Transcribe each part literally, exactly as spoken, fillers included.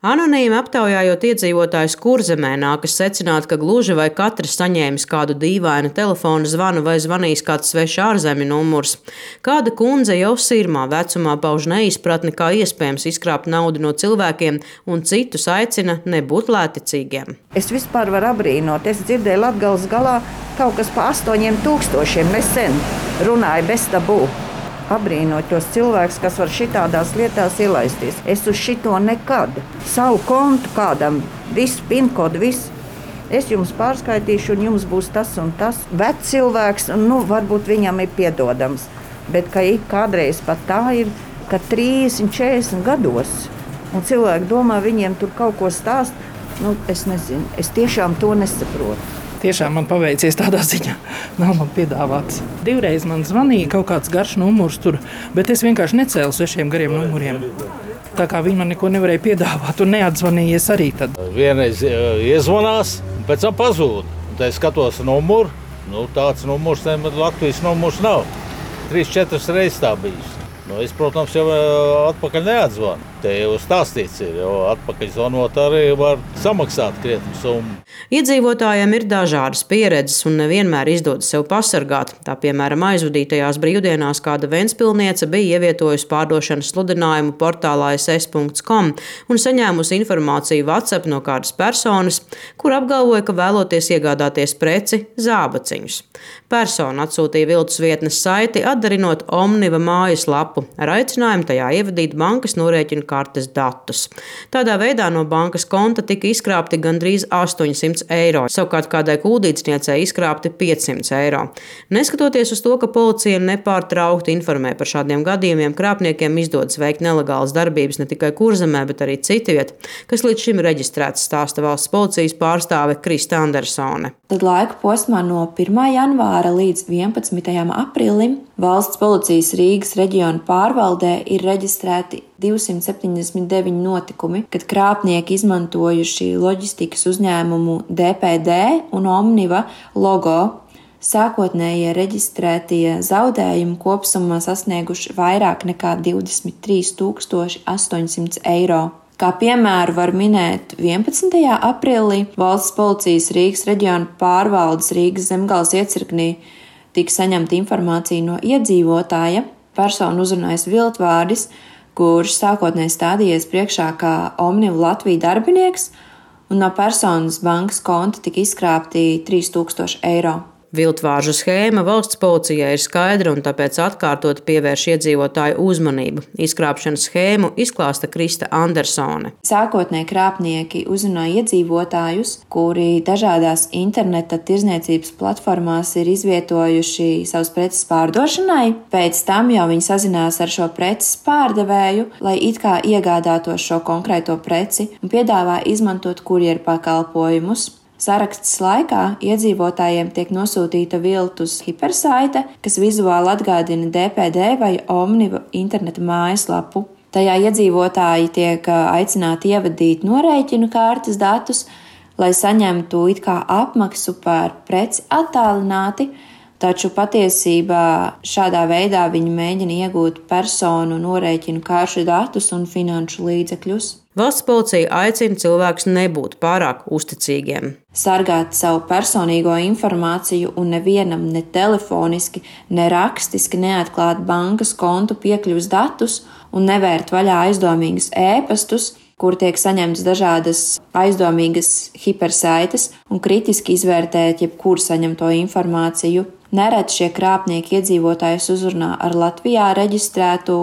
Anonīmi aptaujājot iedzīvotājus Kurzemē, nākas secināt, ka gluži vai katrs saņēmis kādu dīvainu telefona zvanu vai zvanījis kāds svešs ārzemju numurs. Kāda kundze jau sirmā vecumā pauž neizpratni, kā iespējams izkrāpt naudu no cilvēkiem, un citus aicina nebūt lētticīgiem. Es vispār varu abrīnot. Es dzirdēju Latgales galā kaut kas pa astoņiem tūkstošiem nesen runāja bez tabū. Abrīnot tos cilvēkus, kas var šitādās lietās ielaisties. Es uz šito nekad. Savu kontu kādam, visu pinkodu, visu. Es jums pārskaitīšu, un jums būs tas un tas. Vecs cilvēks, nu, varbūt viņam ir piedodams. Bet ka kādreiz pat tā ir, ka trīsdesmit, četrdesmit gados, un cilvēki domā, viņiem tur kaut ko stāst. Nu, es nezinu, es tiešām to nesaprotu. Tiešām man paveicies tādā ziņā. Nav man piedāvāts. Divreiz man zvanīja kaut kāds garš numurs tur, bet es vienkārši necēlu svešiem gariem numuriem. Tā kā viņi man neko nevarēja piedāvāt un neatzvanījies arī tad. Vienreiz iezvanās, un pēc tam pazūd. Tad es skatos numuru, nu tāds numurs, Latvijas numurs nav. Trīs, četras reizes tā bijis. Nu, es, protams, jau atpakaļ neatzvanu. Te jau stāstīts ir, jo atpakaļ zvanot arī var samaksāt krietnu summu. Iedzīvotājiem ir dažādas pieredzes un nevienmēr izdodas sev pasargāt. Tā, piemēram, aizvadītajās brīvdienās kāda ventspilniece bija ievietojusi pārdošanas sludinājumu portālā es es punkts com un saņēmusi informāciju WhatsApp no kādas personas, kur apgalvoja, ka vēloties iegādāties preci zābaciņus. Persona atsūtīja viltus vietnes saiti, atdarinot Omniva mājaslapu ar aicinājumu tajā ievadīt bankas norēķinu kartes datus. Tādā veidā no bankas konta tika izkrāpti gandrīz astoņsimt eiro, savukārt kādai kūdīcniecei izkrāpti piecsimt eiro. Neskatoties uz to, ka policija nepārtraukti informē par šādiem gadījumiem, krāpniekiem izdodas veikt nelegālas darbības ne tikai Kurzemē, bet arī citviet, kas līdz šim reģistrēts, stāsta valsts policijas pārstāve Krista Andersone. Tad laika posmā no pirmā janvāra līdz vienpadsmitajam aprīlim valsts policijas Rīgas reģiona pārvaldē ir reģistrēti divsimt septiņdesmit deviņi notikumi, kad krāpnieki izmantojuši loģistikas uzņēmumu D P D un Omniva logo. Sākotnējie reģistrētie zaudējumi kopsumā sasnieguši vairāk nekā divdesmit trīs tūkstoši astoņsimt eiro. Kā piemēru var minēt vienpadsmitajā aprīlī valsts policijas Rīgas reģiona pārvaldes Rīgas Zemgales iecirknī tika saņemta informācija no iedzīvotāja. Persona uzrunājas viltvārdis, kurš sākotnēji stādījies priekšā kā Omniva Latvija darbinieks, un no personas bankas konta tika izkrāpti trīs tūkstoši eiro. Viltvāržu schēma valsts policijai ir skaidra un tāpēc atkārtot pievērš iedzīvotāju uzmanību. Izkrāpšanas schēmu izklāsta Krista Andersone. Sākotnēji krāpnieki uzrunāja iedzīvotājus, kuri dažādās interneta tirdzniecības platformās ir izvietojuši savus preces pārdošanai. Pēc tam jau viņi sazinās ar šo preces pārdevēju, lai it kā iegādātos šo konkrēto preci un piedāvā izmantot kurjeru pakalpojumus. Sarakstes laikā iedzīvotājiem tiek nosūtīta viltus hipersaite, kas vizuāli atgādina D P D vai Omniva interneta mājaslapu. Tajā iedzīvotāji tiek aicināti ievadīt norēķinu kartes datus, lai saņemtu it kā apmaksu par preci attālināti, taču patiesībā šādā veidā viņi mēģina iegūt personu norēķinu karšu datus un finanšu līdzekļus. Valsts policija aicina cilvēkus nebūt pārāk uzticīgiem. Sargāt savu personīgo informāciju un nevienam ne telefoniski, ne rakstiski neatklāt bankas kontu piekļuves datus un nevērt vaļā aizdomīgus ēpastus, kur tiek saņemtas dažādas aizdomīgas hipersaites un kritiski izvērtēt jebkuru saņemto informāciju. Nereti šie krāpnieki iedzīvotājus uzrunā ar Latvijā reģistrētu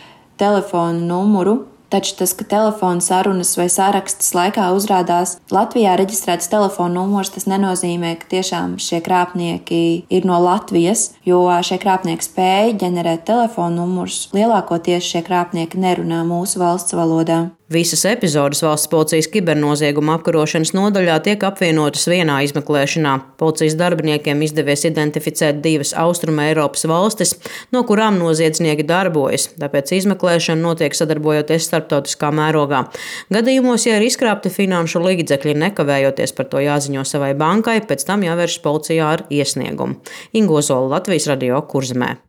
telefonu numuru, taču tas, ka telefona sarunas vai sārakstes laikā uzrādās Latvijā reģistrēts telefona numurs, tas nenozīmē, ka tiešām šie krāpnieki ir no Latvijas, jo šie krāpnieki spēja ģenerēt telefona numurus. Lielākoties šie krāpnieki nerunā mūsu valsts valodā. Visas epizodes valsts policijas kibernozieguma apkarošanas nodaļā tiek apvienotas vienā izmeklēšanā. Policijas darbiniekiem izdevies identificēt divas Austruma Eiropas valstis, no kurām noziedznieki darbojas, tāpēc izmeklēšana notiek sadarbojoties starptautiskā mērogā. Gadījumos, ja ir izkrāpti finanšu līdzekļi, nekavējoties par to jāziņo savai bankai, pēc tam jāvēršas policijā ar iesniegumu. Inga Ozola, Latvijas radio, Kurzemē.